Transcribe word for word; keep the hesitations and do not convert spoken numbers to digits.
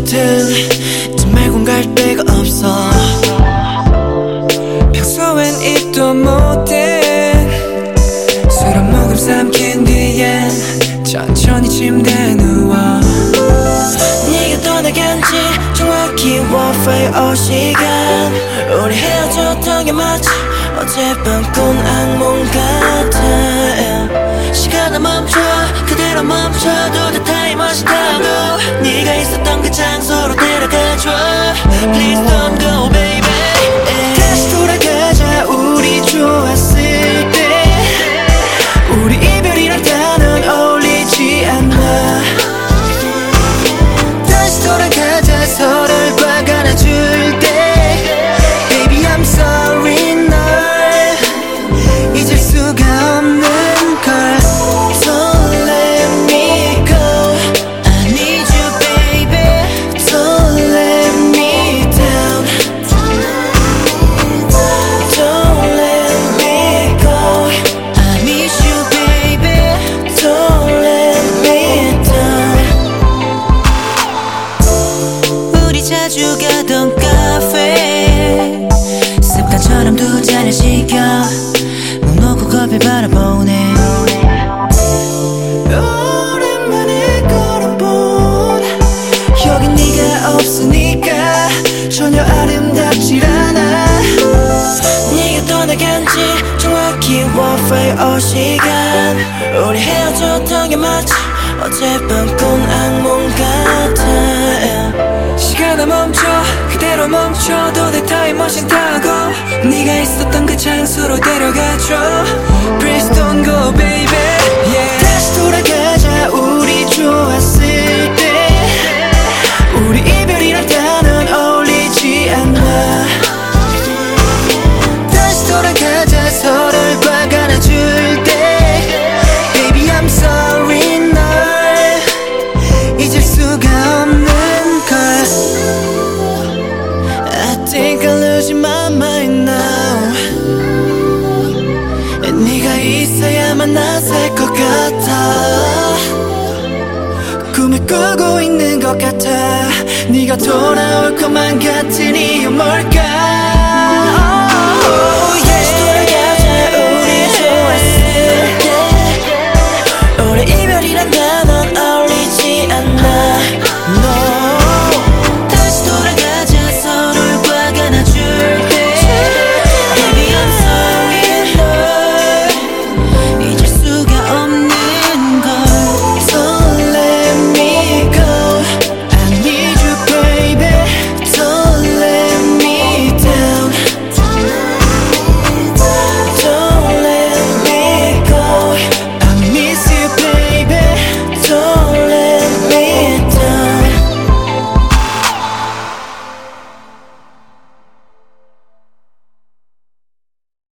같은 정말 공갈 데가 없어. 평소엔 입도 못해. 술 한 모금 삼킨 뒤엔 천천히 침대에 누워. 네가 떠나간 지 정확히 워프의 오 시간. 우리 헤어졌던 게 마치 어젯밤 꾼 악몽 같아. 시간은 멈춰 그대로 멈춰도 돼. 타임머신 타고 네가 있었던 그 장소로 데려가줘. Please don't go baby. 다시 돌아가자. 우리 좋았을 때. 우리 이별이란 단어는 어울리지 않아. 다시 돌아가자. 서로를 꽉 안아줄 때. Baby I'm sorry 널 잊을 수가 없는 걸. Don't let me go. I need you baby. Don't let me down. Don't let me go. I miss you baby. Don't let me down. 우리 자주 가던 카페 습관처럼 두 잔을 시켜 문 놓고 커피 바라보네. 오랜만에 걸어본 여긴 네가 없으니까 전혀 아름답질 않아. 네가 떠나간 지 정확히 워프의 오 시간. 우리 헤어졌던 게 마치 어젯밤 꾼 악몽 같아. 시간아 멈춰 그대로 멈춰도 돼. 타임머신 타고 네가 있었던 그 장소로 데려가줘. Please don't go baby. Yeah. 다시 돌아가자. 우리 좋았을 때. 우리 이별이란 단어는 어울리지 않아. 다시 돌아가자. 서로를 꽉 안아줄 때. Baby I'm sorry 널 잊을 수가 없는 걸. I think I'm losing my mind now. 네가 있어야만 나 살 것 같아. 꿈을 꾸고 있는 것 같아. 네가 돌아올 것만 같은 이유 뭘까.